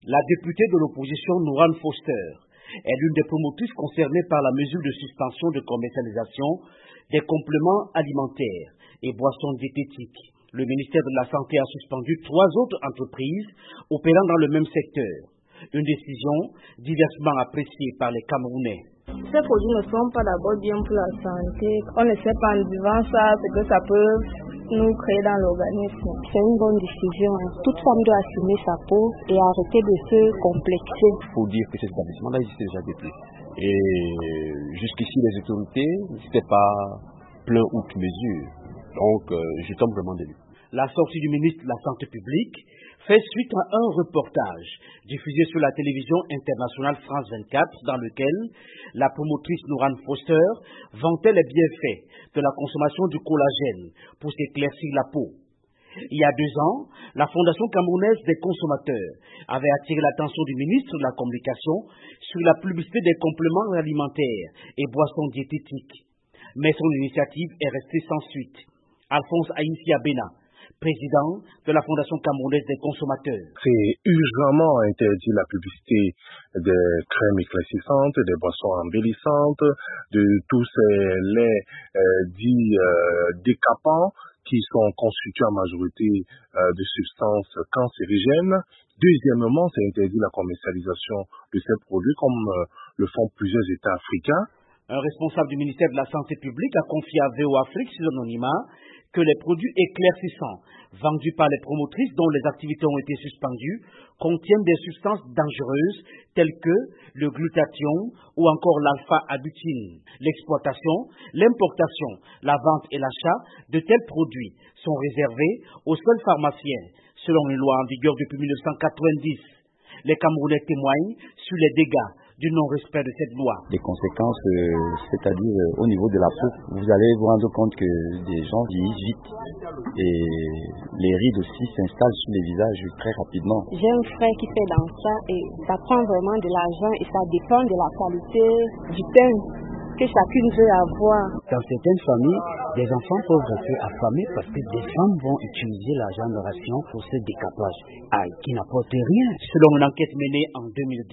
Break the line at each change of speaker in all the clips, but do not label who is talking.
La députée de l'opposition Nourane Foster est l'une des promotrices concernées par la mesure de suspension de commercialisation des compléments alimentaires et boissons diététiques. Le ministère de la Santé a suspendu 3 autres entreprises opérant dans le même secteur. Une décision diversement appréciée par les Camerounais.
Ces produits ne sont pas d'abord bien pour la santé. On ne sait pas en buvant ça, ce que ça peut nous créer dans l'organisme.
C'est une bonne décision. Toute femme doit assumer sa peau et arrêter de se complexer.
Il faut dire que cet établissement-là existait déjà depuis. Et jusqu'ici, les autorités n'étaient pas plein outre mesure. Donc, je tombe vraiment de lui.
La sortie du ministre de la Santé publique fait suite à un reportage diffusé sur la télévision internationale France 24 dans lequel la promotrice Nourane Foster vantait les bienfaits de la consommation du collagène pour s'éclaircir la peau. Il y a 2 ans, la Fondation camerounaise des consommateurs avait attiré l'attention du ministre de la Communication sur la publicité des compléments alimentaires et boissons diététiques. Mais son initiative est restée sans suite. Alphonse Aïssia Bena, président de la Fondation camerounaise des consommateurs.
C'est urgemment interdit la publicité des crèmes éclaircissantes, des boissons embellissantes, de tous ces laits dits décapants qui sont constitués en majorité de substances cancérigènes. Deuxièmement, c'est interdit la commercialisation de ces produits comme le font plusieurs États africains.
Un responsable du ministère de la Santé publique a confié à VO Afrique sous anonymat que les produits éclaircissants vendus par les promotrices dont les activités ont été suspendues contiennent des substances dangereuses telles que le glutathion ou encore l'alpha-abutine. L'exploitation, l'importation, la vente et l'achat de tels produits sont réservés aux seuls pharmaciens, selon une loi en vigueur depuis 1990. Les Camerounais témoignent sur les dégâts du non-respect de cette loi.
Des conséquences, c'est-à-dire au niveau de la peau, vous allez vous rendre compte que des gens vieillissent vite et les rides aussi s'installent sur les visages très rapidement.
J'ai un frère qui fait dans ça et ça prend vraiment de l'argent et ça dépend de la qualité du pain que chacune veut avoir.
Dans certaines familles, des enfants peuvent rester affamés parce que des femmes vont utiliser l'argent de ration pour ce décapage qui n'apporte rien.
Selon une enquête menée en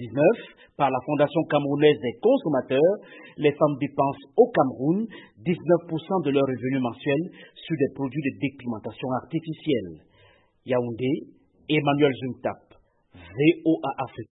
2019 par la Fondation camerounaise des consommateurs, les femmes dépensent au Cameroun 19% de leurs revenus mensuels sur des produits de dépigmentation artificielle. Yaoundé, Emmanuel Zuntap, VOA Afrique.